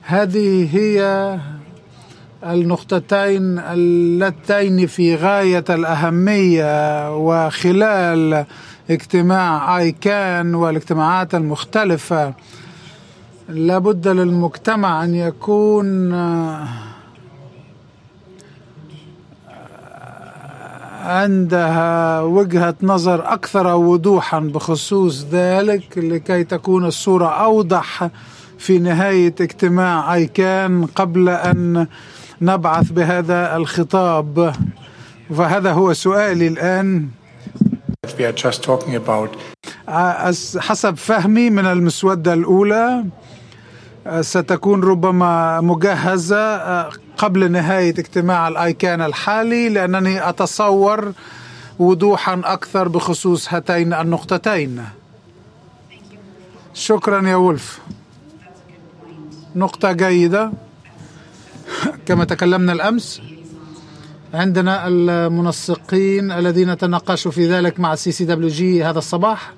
هذه هي النقطتين اللتين في غاية الأهمية، وخلال اجتماع آيكان والاجتماعات المختلفة لابد للمجتمع أن يكون عندها وجهة نظر أكثر وضوحا بخصوص ذلك، لكي تكون الصورة أوضح في نهاية اجتماع آيكان قبل أن نبعث بهذا الخطاب. فهذا هو سؤالي الآن. حسب فهمي من المسودة الأولى ستكون ربما مجهزة قبل نهاية اجتماع الآيكان الحالي، لأنني أتصور وضوحا أكثر بخصوص هاتين النقطتين. شكرا يا وولف، نقطة جيدة. كما تكلمنا الأمس، عندنا المنسقين الذين تناقشوا في ذلك مع CCWG هذا الصباح،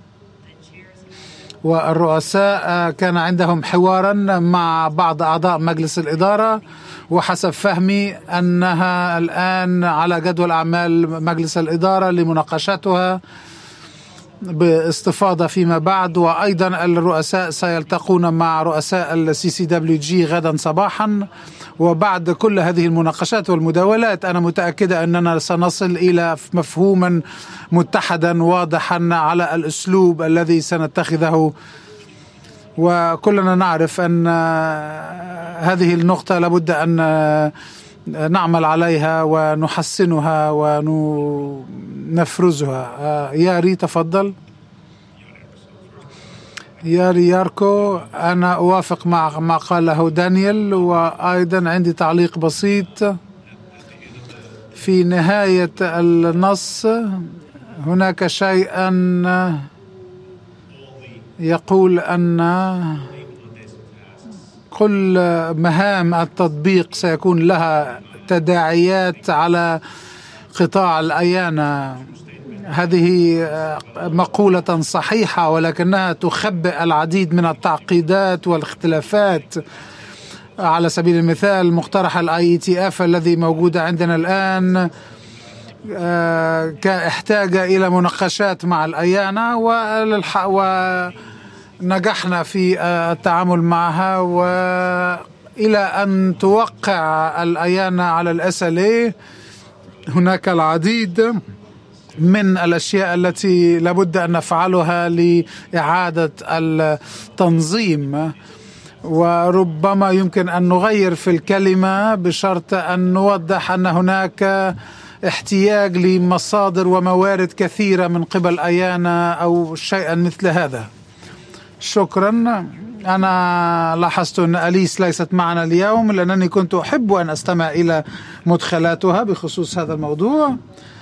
والرؤساء كان عندهم حوارا مع بعض أعضاء مجلس الإدارة، وحسب فهمي أنها الآن على جدول أعمال مجلس الإدارة لمناقشتها باستفاضة فيما بعد. وأيضا الرؤساء سيلتقون مع رؤساء CCWG غدا صباحا. وبعد كل هذه المناقشات والمداولات أنا متأكدة أننا سنصل إلى مفهوما متحدا واضحا على الأسلوب الذي سنتخذه. وكلنا نعرف أن هذه النقطة لابد أن نعمل عليها ونحسنها ونفرزها. ياري تفضل. ياري ياركو، أنا أوافق مع ما قاله دانيال، وأيضا عندي تعليق بسيط. في نهاية النص هناك شيئا يقول أن كل مهام التطبيق سيكون لها تداعيات على قطاع الأيانة. هذه مقولة صحيحة، ولكنها تخبئ العديد من التعقيدات والاختلافات. على سبيل المثال مقترح IETF الذي موجود عندنا الآن احتاج إلى مناقشات مع الأيانة، ونجحنا في التعامل معها، وإلى أن توقع الأيانة على SLA هناك العديد من الأشياء التي لابد أن نفعلها لإعادة التنظيم. وربما يمكن أن نغير في الكلمة بشرط أن نوضح أن هناك احتياج لمصادر وموارد كثيرة من قبل أيانا أو شيئا مثل هذا. شكرا. أنا لاحظت أن أليس ليست معنا اليوم، لأنني كنت أحب أن أستمع إلى مدخلاتها بخصوص هذا الموضوع.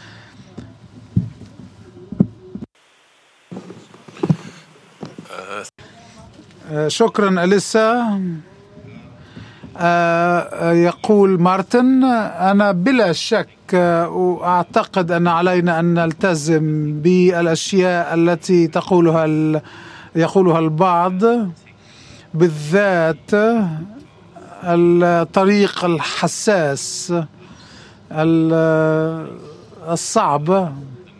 شكرا أليسا. يقول مارتن، أنا بلا شك أعتقد أن علينا أن نلتزم بالأشياء التي يقولها البعض، بالذات الطريق الحساس الصعب.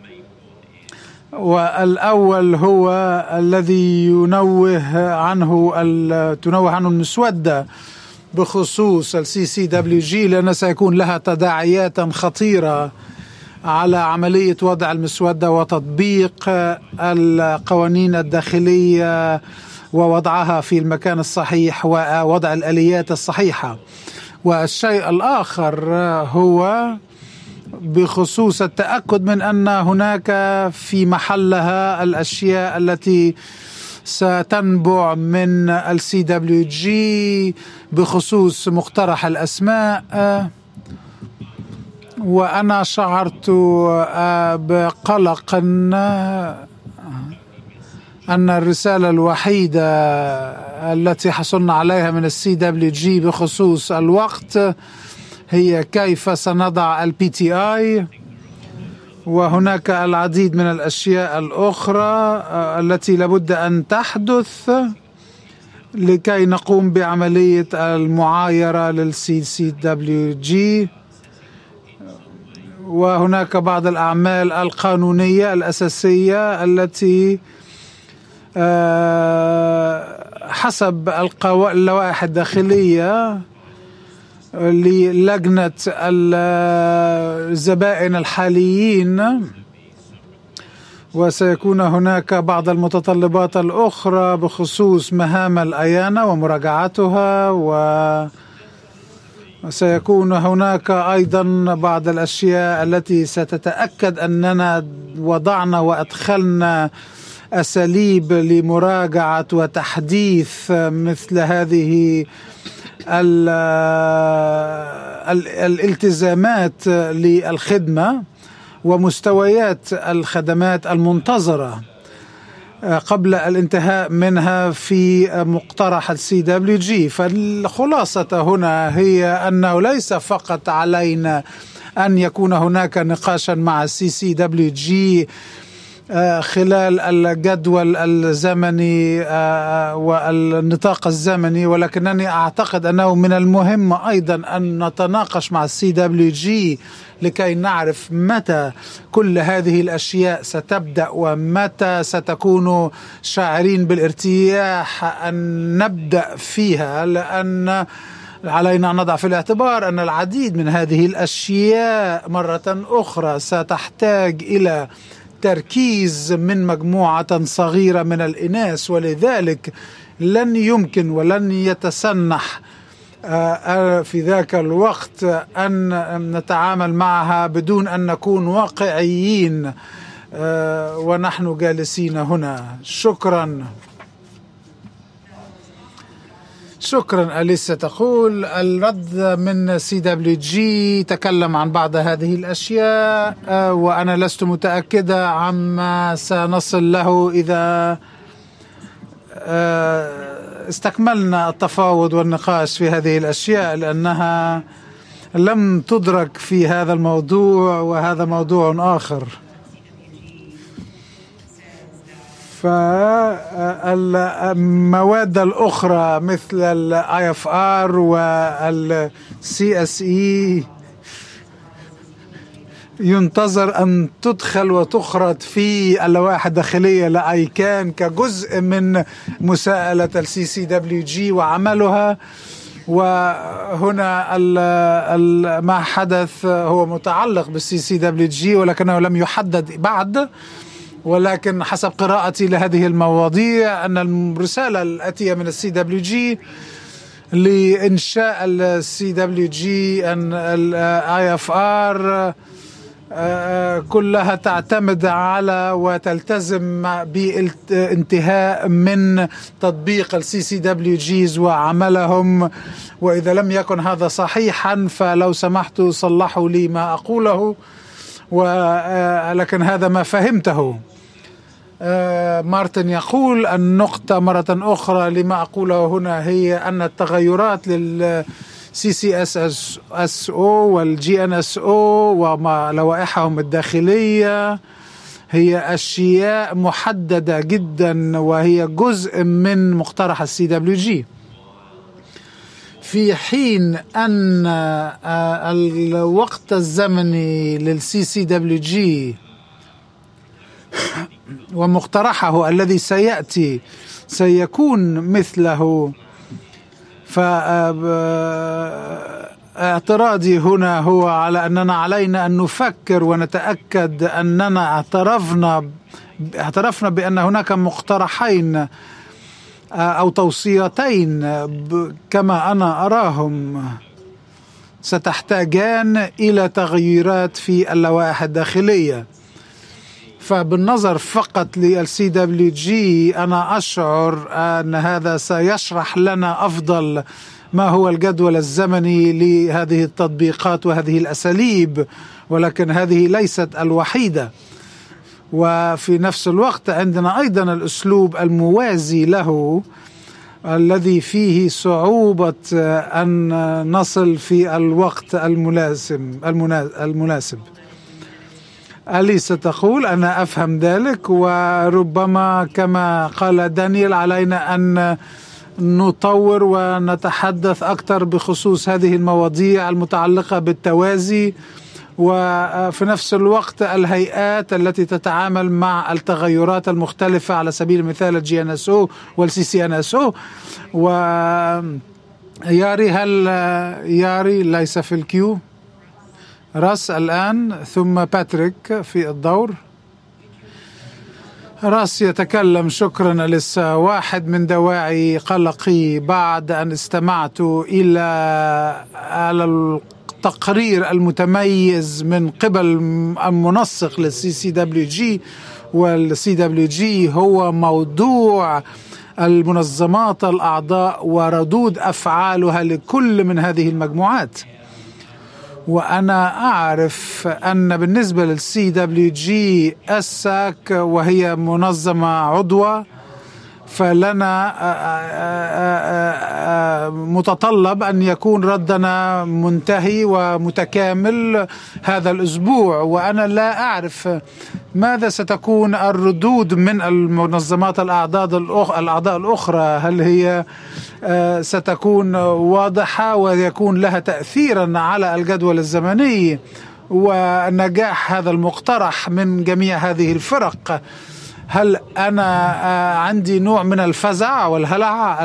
والأول هو الذي تنوه عنه المسودة بخصوص CCWG، لأن سيكون لها تداعيات خطيرة على عملية وضع المسودة وتطبيق القوانين الداخلية ووضعها في المكان الصحيح ووضع الآليات الصحيحة. والشيء الآخر هو بخصوص التأكد من أن هناك في محلها الأشياء التي ستنبع من CWG بخصوص مقترح الأسماء. وأنا شعرت بقلق أن الرسالة الوحيدة التي حصلنا عليها من CWG بخصوص الوقت هي كيف سنضع PTI، وهناك العديد من الأشياء الأخرى التي لابد أن تحدث لكي نقوم بعملية المعايرة للCCWG. وهناك بعض الأعمال القانونية الأساسية التي حسب اللوائح الداخلية للجنة الزبائن الحاليين، وسيكون هناك بعض المتطلبات الأخرى بخصوص مهام الأيانة ومراجعتها، وسيكون هناك أيضا بعض الأشياء التي ستتأكد أننا وضعنا وأدخلنا أساليب لمراجعة وتحديث مثل هذه الالتزامات للخدمة ومستويات الخدمات المنتظرة قبل الانتهاء منها في مقترح الCWG. فالخلاصة هنا هي أنه ليس فقط علينا أن يكون هناك نقاشا مع الCCWG خلال الجدول الزمني والنطاق الزمني، ولكنني أعتقد أنه من المهم أيضا أن نتناقش مع الCWG لكي نعرف متى كل هذه الأشياء ستبدأ ومتى ستكونوا شاعرين بالارتياح أن نبدأ فيها، لأن علينا أن نضع في الاعتبار أن العديد من هذه الأشياء مرة أخرى ستحتاج إلى تركيز من مجموعة صغيرة من الإناس، ولذلك لن يمكن ولن يتسنح في ذاك الوقت أن نتعامل معها بدون أن نكون واقعيين ونحن جالسين هنا. شكرا. أليسا تقول الرد من CWG تكلم عن بعض هذه الأشياء، وأنا لست متأكدة عما سنصل له إذا استكملنا التفاوض والنقاش في هذه الأشياء، لأنها لم تدرك في هذا الموضوع، وهذا موضوع آخر. فالمواد الأخرى مثل ال IFR وال CSE ينتظر أن تدخل وتخرج في اللوائح الداخلية لأيكان كجزء من مساءلة ال CCWG وعملها. وهنا ما حدث هو متعلق بال CCWG ولكنه لم يحدد بعد، ولكن حسب قراءتي لهذه المواضيع أن الرسالة الآتية من الCWG لإنشاء الCWG أن IFR كلها تعتمد على وتلتزم بانتهاء من تطبيق الCCWGs وعملهم، وإذا لم يكن هذا صحيحا فلو سمحتوا صلحوا لي ما أقوله، ولكن هذا ما فهمته. مارتن يقول النقطة مرة أخرى لما أقوله هنا هي أن التغيرات CCSSO والGNSO وما لوائحهم الداخلية هي أشياء محددة جدا، وهي جزء من مقترح الCWG، في حين أن الوقت الزمني للCCWG ومقترحه الذي سيأتي سيكون مثله. فاعتراضي هنا هو على أننا علينا أن نفكر ونتأكد أننا اعترفنا بأن هناك مقترحين أو توصيتين كما أنا أراهم ستحتاجان إلى تغييرات في اللوائح الداخلية. فبالنظر فقط للCWG أنا أشعر أن هذا سيشرح لنا أفضل ما هو الجدول الزمني لهذه التطبيقات وهذه الأساليب، ولكن هذه ليست الوحيدة. وفي نفس الوقت عندنا أيضا الأسلوب الموازي له الذي فيه صعوبة أن نصل في الوقت المناسب. أليسا تقول أنا أفهم ذلك، وربما كما قال دانيال علينا أن نطور ونتحدث أكثر بخصوص هذه المواضيع المتعلقة بالتوازي، وفي نفس الوقت الهيئات التي تتعامل مع التغيرات المختلفة، على سبيل المثال GNSO والCCNSO. وياري، هل ياري ليس في الكيو؟ راس الآن، ثم باتريك في الدور. راس يتكلم. شكرا أليسا. واحد من دواعي قلقي بعد أن استمعت إلى التقرير المتميز من قبل المنسق للCCWG والCWG هو موضوع المنظمات الأعضاء وردود أفعالها لكل من هذه المجموعات. وأنا أعرف أن بالنسبة للCWG الساك وهي منظمة عضوة، فلنا متطلب أن يكون ردنا منتهي ومتكامل هذا الأسبوع، وأنا لا أعرف ماذا ستكون الردود من المنظمات الأعضاء الأخرى. هل هي ستكون واضحة ويكون لها تأثيرا على الجدول الزمني ونجاح هذا المقترح من جميع هذه الفرق؟ هل أنا عندي نوع من الفزع والهلع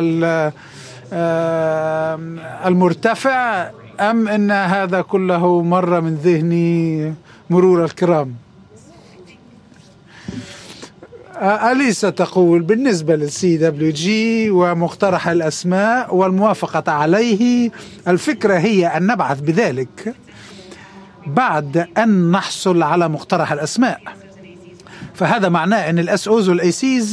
المرتفع، أم أن هذا كله مر من ذهني مرور الكرام؟ أليسا تقول بالنسبة للCWG ومقترح الأسماء والموافقة عليه، الفكرة هي أن نبعث بذلك بعد أن نحصل على مقترح الأسماء. فهذا معناه أن الSOs والACs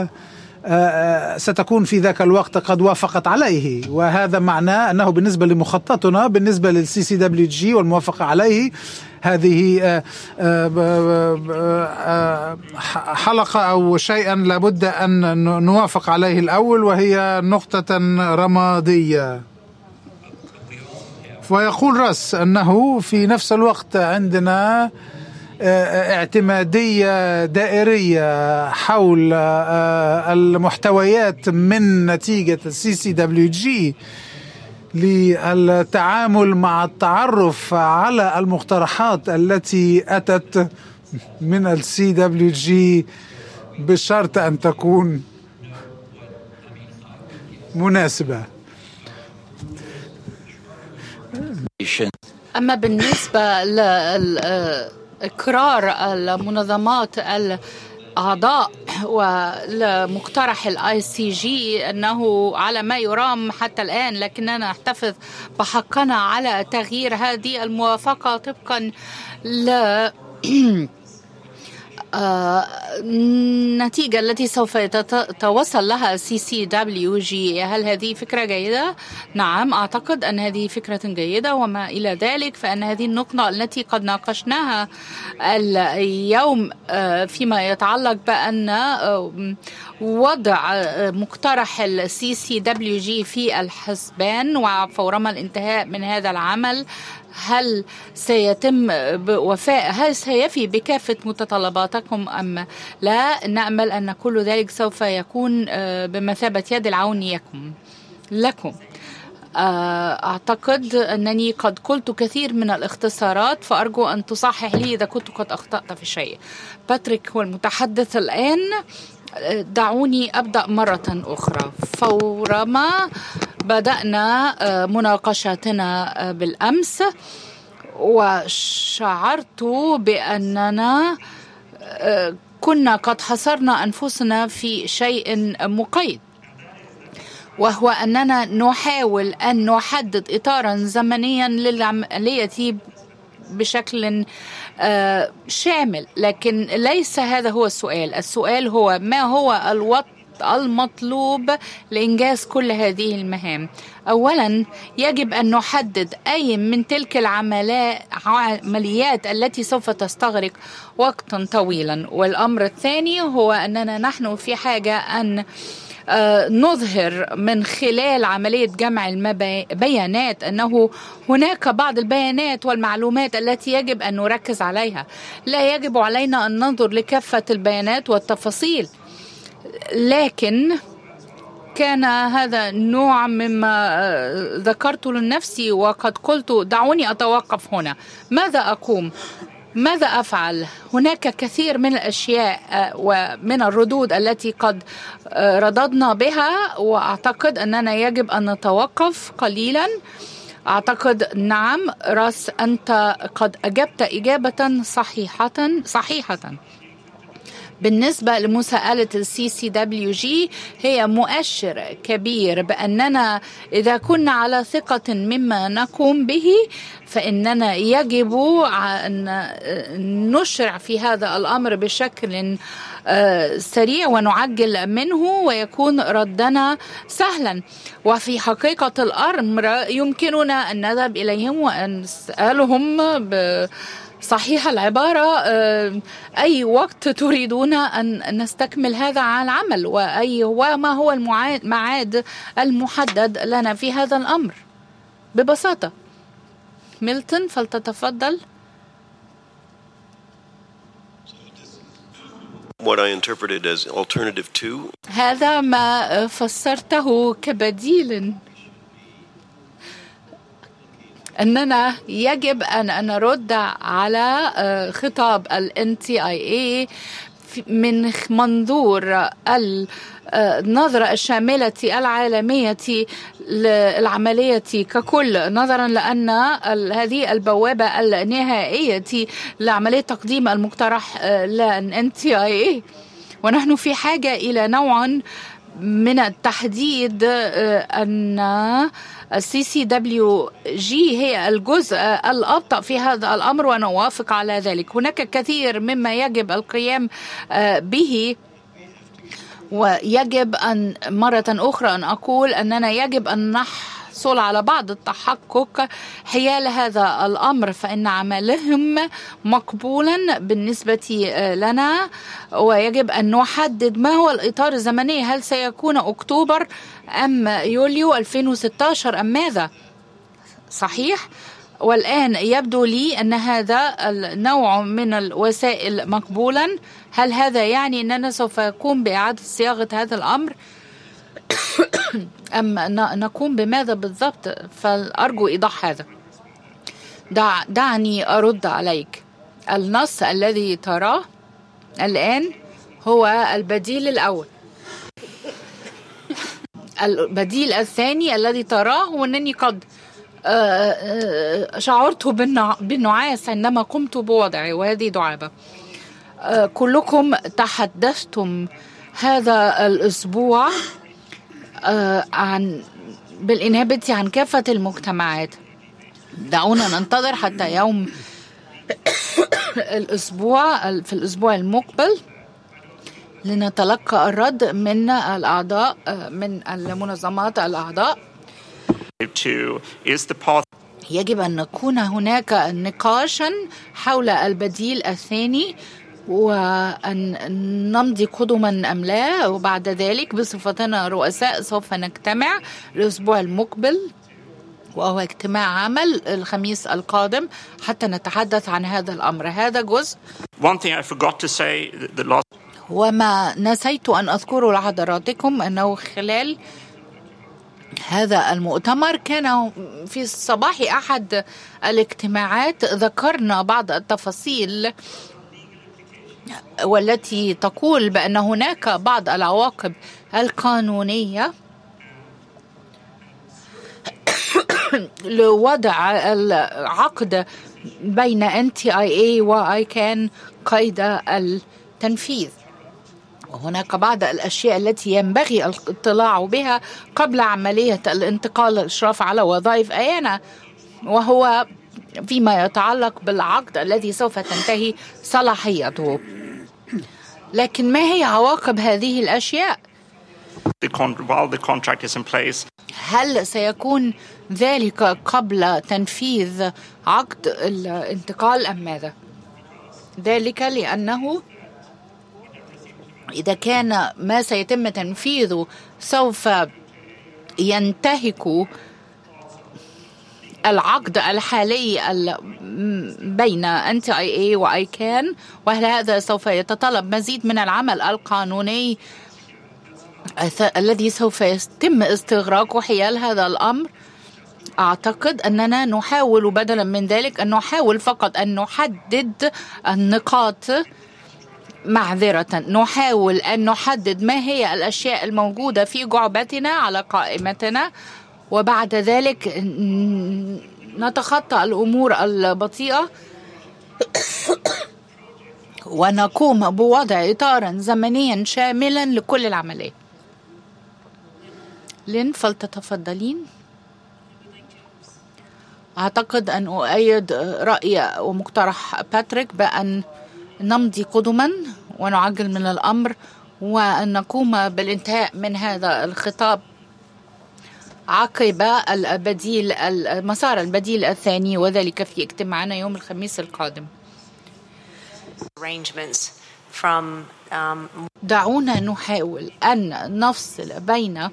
ستكون في ذاك الوقت قد وافقت عليه، وهذا معناه أنه بالنسبة لمخططنا بالنسبة للCCWG والموافقة عليه، هذه حلقة أو شيئا لابد أن نوافق عليه الأول، وهي نقطة رمادية. ويقول راس أنه في نفس الوقت عندنا اعتمادية دائرية حول المحتويات من نتيجة الCCWG للتعامل مع التعرف على المقترحات التي أتت من الCWG بشرط أن تكون مناسبة. أما بالنسبة إقرار المنظمات الأعضاء والمقترح ICG أنه على ما يرام حتى الآن، لكننا نحتفظ بحقنا على تغيير هذه الموافقة طبقا النتيجة التي سوف يتوصل لها CCWG. هل هذه فكرة جيدة؟ نعم، أعتقد أن هذه فكرة جيدة. وما إلى ذلك فأن هذه النقطة التي قد ناقشناها اليوم فيما يتعلق بأن وضع مقترح CCWG في الحسبان وفورما الانتهاء من هذا العمل، هل سيتم هل سيفي بكافة متطلباتكم أم لا؟ نأمل أن كل ذلك سوف يكون بمثابة يد العون لكم. أعتقد أنني قد قلت كثير من الاختصارات، فأرجو أن تصحح لي إذا كنت قد أخطأت في شيء. باتريك هو المتحدث الآن. دعوني أبدأ مرة أخرى. فورما بدأنا مناقشاتنا بالأمس، وشعرت بأننا كنا قد حصرنا أنفسنا في شيء مقيد، وهو أننا نحاول أن نحدد إطارا زمنيا للعملية بشكل شامل، لكن ليس هذا هو السؤال. السؤال هو ما هو الوقت المطلوب لإنجاز كل هذه المهام. أولا يجب أن نحدد أي من تلك العمليات التي سوف تستغرق وقتا طويلا. والأمر الثاني هو أننا نحن في حاجة أن نظهر من خلال عملية جمع البيانات أنه هناك بعض البيانات والمعلومات التي يجب أن نركز عليها. لا يجب علينا أن ننظر لكافة البيانات والتفاصيل، لكن كان هذا نوع مما ذكرته لنفسي وقد قلت دعوني أتوقف هنا. ماذا أقوم؟ ماذا أفعل؟ هناك كثير من الأشياء ومن الردود التي قد رددنا بها، وأعتقد أننا يجب أن نتوقف قليلا. أعتقد نعم راس أنت قد أجبت إجابة صحيحة. بالنسبة لمساءلة CCWG هي مؤشر كبير بأننا إذا كنا على ثقة مما نقوم به فإننا يجب أن نشرع في هذا الأمر بشكل سريع ونعجل منه ويكون ردنا سهلا. وفي حقيقة الأمر يمكننا أن نذهب إليهم وأن نسألهم صحيح العبارة أي وقت تريدون أن نستكمل هذا العمل وما هو الميعاد المحدد لنا في هذا الأمر ببساطة. ميلتون فلتتفضل. What I interpreted as alternative to. هذا ما فسرته كبديل، أننا يجب أن نرد على خطاب ال NTIA من منظور النظرة الشاملة العالمية للعملية ككل، نظرا لأن هذه البوابة النهائية لعملية تقديم المقترح لل NTIA، ونحن في حاجة إلى نوع من التحديد أن CCWG هي الجزء الأبطأ في هذا الأمر، ونوافق على ذلك. هناك كثير مما يجب القيام به، ويجب أن مرة أخرى أن أقول أننا يجب أن نحصل على بعض التحقق حيال هذا الأمر، فإن عملهم مقبولا بالنسبة لنا، ويجب أن نحدد ما هو الإطار الزمني. هل سيكون أكتوبر أم يوليو 2016 أم ماذا؟ صحيح. والآن يبدو لي أن هذا النوع من الوسائل مقبولا. هل هذا يعني أننا سوف نقوم بإعادة صياغة هذا الأمر أم نقوم بماذا بالضبط؟ فأرجو إيضاح هذا. دعني أرد عليك. النص الذي تراه الآن هو البديل الأول. البديل الثاني الذي تراه هو أنني قد شعرت بالنعاس عندما قمت بوضعه، وهذه دعابة. كلكم تحدثتم هذا الأسبوع بالإنابة عن كافة المجتمعات. دعونا ننتظر حتى يوم في الأسبوع المقبل لنتلقى الرد من الأعضاء من المنظمات الأعضاء. يجب أن نكون هناك نقاشا حول البديل الثاني وأن نمضي قدما أم لا، وبعد ذلك بصفتنا رؤساء سوف نجتمع الأسبوع المقبل وهو اجتماع عمل الخميس القادم حتى نتحدث عن هذا الأمر. هذا جزء. وما نسيت أن أذكره لحضراتكم أنه خلال هذا المؤتمر كان في صباح أحد الاجتماعات ذكرنا بعض التفاصيل والتي تقول بأن هناك بعض العواقب القانونية لوضع العقد بين NTIA وICANN قيد التنفيذ. وهناك بعض الأشياء التي ينبغي الاطلاع بها قبل عملية الانتقال الإشراف على وظائف أيانا، وهو فيما يتعلق بالعقد الذي سوف تنتهي صلاحيته. لكن ما هي عواقب هذه الأشياء؟ هل سيكون ذلك قبل تنفيذ عقد الانتقال أم ماذا؟ ذلك لأنه إذا كان ما سيتم تنفيذه سوف ينتهك العقد الحالي بين NTIA وICANN، وهل هذا سوف يتطلب مزيد من العمل القانوني الذي سوف يتم استغراقه حيال هذا الأمر. أعتقد أننا نحاول بدلا من ذلك أن نحاول فقط أن نحدد النقاط. نحاول أن نحدد ما هي الأشياء الموجودة في جعبتنا على قائمتنا، وبعد ذلك نتخطى الأمور البطيئة ونقوم بوضع إطارا زمنيا شاملا لكل العملية. لين فلتتفضلين. أعتقد أن أؤيد رأي ومقترح باتريك بأن نمضي قدما ونعجل من الأمر وأن نقوم بالانتهاء من هذا الخطاب عقب المسار البديل الثاني، وذلك في اجتماعنا يوم الخميس القادم. دعونا نحاول أن نفصل بين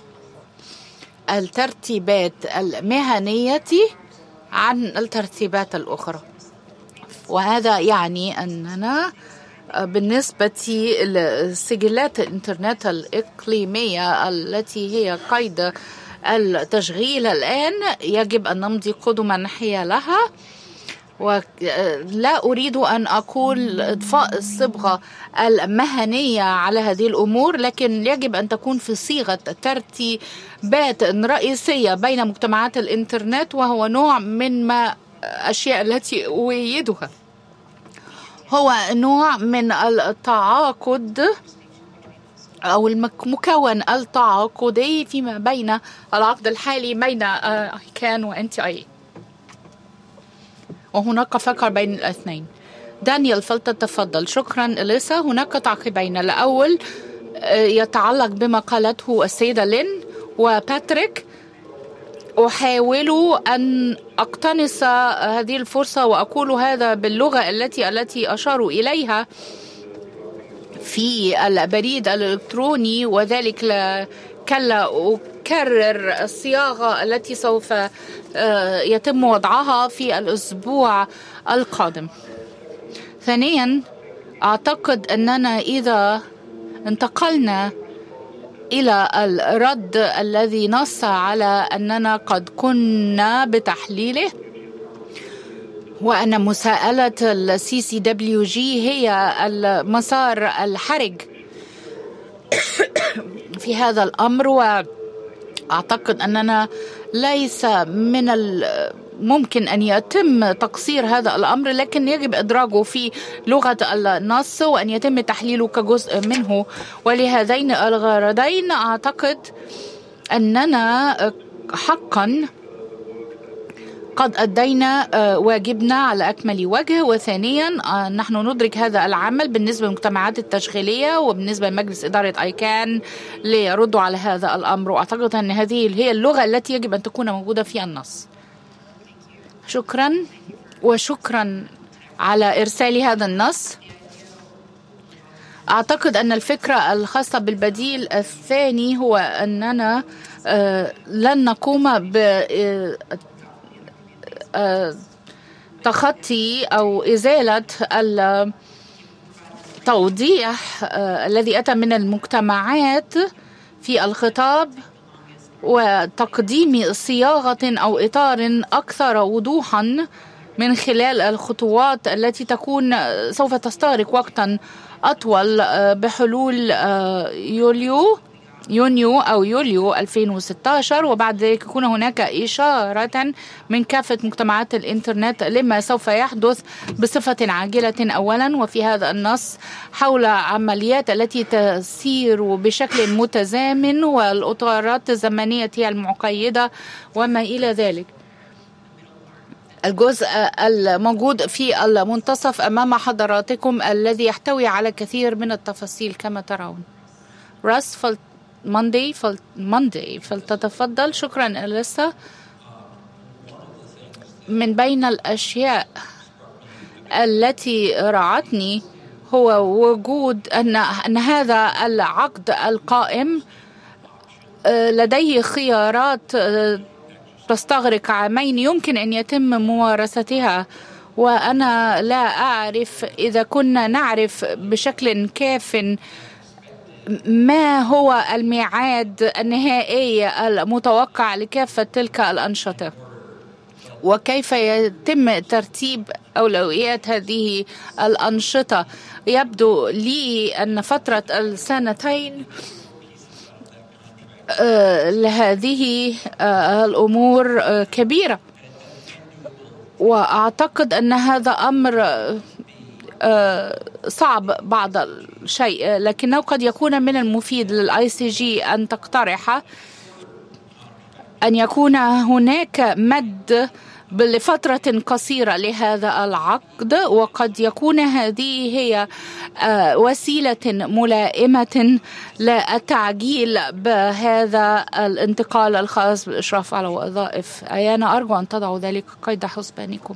الترتيبات المهنية عن الترتيبات الأخرى، وهذا يعني أننا بالنسبة لسجلات الإنترنت الإقليمية التي هي قيد التشغيل الآن يجب أن نمضي قدما حيالها. ولا أريد أن أقول إضفاء الصبغة المهنية على هذه الأمور، لكن يجب أن تكون في صيغة ترتيبات رئيسية بين مجتمعات الإنترنت، وهو نوع من الأشياء التي أؤيدها، هو نوع من التعاقد أو المكون التعاقدي فيما بين العقد الحالي بين كان وانت اي، وهناك فقر بين الاثنين. دانيال فلتتفضل. شكرا إليسا. هناك تعقيبين. الأول يتعلق بما قالته السيدة لين وباتريك. أحاول أن أقتنص هذه الفرصة وأقول هذا باللغة التي أشاروا إليها في البريد الإلكتروني، وذلك كلا أكرر الصياغة التي سوف يتم وضعها في الأسبوع القادم. ثانيا، أعتقد أننا إذا انتقلنا إلى الرد الذي نص على أننا قد كنا بتحليله، وأن مساءلة CCWG هي المسار الحرج في هذا الأمر، وأعتقد أننا ليس من ممكن أن يتم تقصير هذا الأمر، لكن يجب إدراجه في لغة النص وأن يتم تحليله كجزء منه. ولهذين الغرضين أعتقد أننا حقا قد أدينا واجبنا على أكمل وجه. وثانيا، نحن ندرك هذا العمل بالنسبة للمجتمعات التشغيلية وبالنسبة لمجلس إدارة أيكان ليردوا على هذا الأمر، وأعتقد أن هذه هي اللغة التي يجب أن تكون موجودة في النص. شكرا، وشكرا على إرسال هذا النص. أعتقد أن الفكرة الخاصة بالبديل الثاني هو أننا لن نقوم تخطي أو إزالة التوضيح الذي أتى من المجتمعات في الخطاب وتقديم صياغة أو إطار أكثر وضوحا من خلال الخطوات التي تكون سوف تستغرق وقتا أطول بحلول يونيو أو يوليو 2016. وبعد ذلك يكون هناك إشارة من كافة مجتمعات الإنترنت لما سوف يحدث بصفة عاجلة أولا، وفي هذا النص حول عمليات التي تسير بشكل متزامن والإطارات الزمنية المقيدة وما إلى ذلك. الجزء الموجود في المنتصف أمام حضراتكم الذي يحتوي على كثير من التفاصيل كما ترون. راس ماندي فلتتفضل. شكرا إليسا. من بين الأشياء التي رعتني هو وجود أن هذا العقد القائم لديه خيارات تستغرق عامين يمكن أن يتم ممارستها، وأنا لا أعرف إذا كنا نعرف بشكل كاف ما هو الميعاد النهائي المتوقع لكافة تلك الأنشطة؟ وكيف يتم ترتيب أولويات هذه الأنشطة؟ يبدو لي أن فترة السنتين لهذه الأمور كبيرة، وأعتقد أن هذا أمر صعب بعض الشيء، لكنه قد يكون من المفيد للICG أن تقترح أن يكون هناك مد لفترة قصيرة لهذا العقد، وقد يكون هذه هي وسيلة ملائمة للتعجيل بهذا الانتقال الخاص بالإشراف على وظائف. أنا أرجو أن تضعوا ذلك قيد حسبانكم.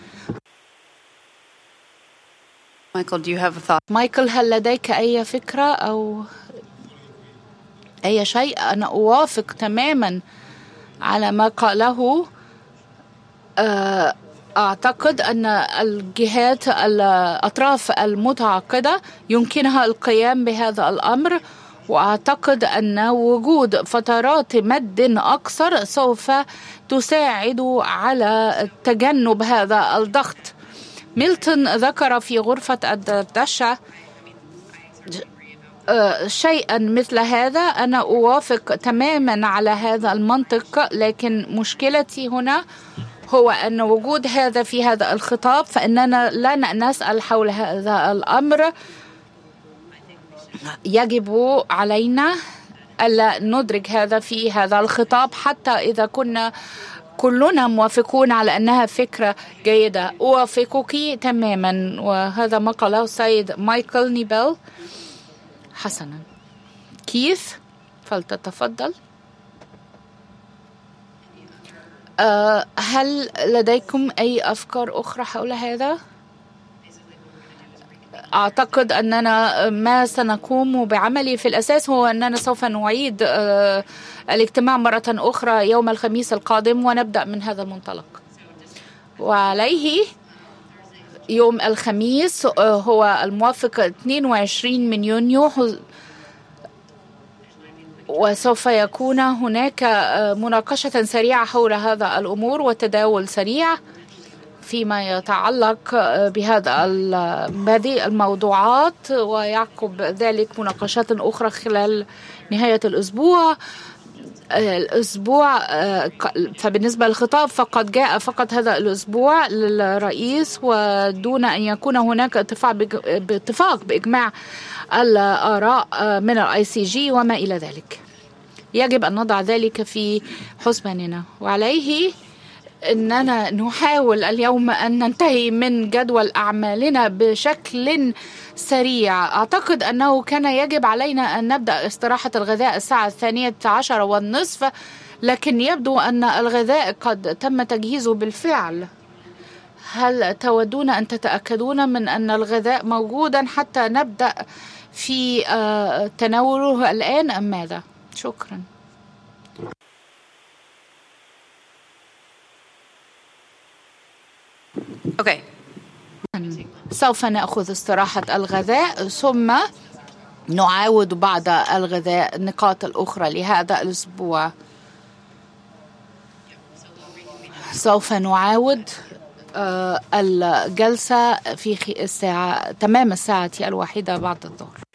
Michael, do you have a thought? مايكل، هل لديك أي فكرة أو أي شيء؟ أنا أوافق تماما على ما قاله. أعتقد أن الجهات الأطراف المتعاقدة يمكنها القيام بهذا الأمر، وأعتقد أن وجود فترات مد أقصر سوف تساعد على تجنب هذا الضغط. ميلتون ذكر في غرفة الدردشة شيئا مثل هذا. أنا أوافق تماما على هذا المنطق، لكن مشكلتي هنا هو أن وجود هذا في هذا الخطاب، فإننا لا نسأل حول هذا الأمر. يجب علينا ألا ندرك هذا في هذا الخطاب، حتى إذا كنا كلنا موافقون على أنها فكرة جيدة. أوافقك تماما، وهذا ما قاله السيد مايكل نيبل. حسنا، كيث فلتتفضل. هل لديكم أي أفكار أخرى حول هذا؟ أعتقد أننا ما سنقوم بعمله في الأساس هو أننا سوف نعيد الاجتماع مرة أخرى يوم الخميس القادم، ونبدأ من هذا المنطلق. وعليه يوم الخميس هو الموافق 22 من يونيو، وسوف يكون هناك مناقشة سريعة حول هذا الأمور وتداول سريع فيما يتعلق بهذه الموضوعات، ويعقب ذلك مناقشات أخرى خلال نهاية الأسبوع. فبالنسبة للخطاب فقد جاء فقط هذا الأسبوع للرئيس، ودون أن يكون هناك اتفاق بإجماع الآراء من الICG وما إلى ذلك. يجب أن نضع ذلك في حسباننا، وعليه أننا نحاول اليوم أن ننتهي من جدول أعمالنا بشكل سريع. أعتقد أنه كان يجب علينا أن نبدأ استراحة الغذاء الساعة 12:30، لكن يبدو أن الغذاء قد تم تجهيزه بالفعل. هل تودون أن تتأكدون من أن الغذاء موجودا حتى نبدأ في تناوله الآن أم ماذا؟ شكرا. Okay. سوف نأخذ استراحة الغذاء، ثم نعاود بعد الغذاء النقاط الأخرى لهذا الأسبوع. سوف نعاود الجلسة في تمام الساعة 1:00 بعد الظهر.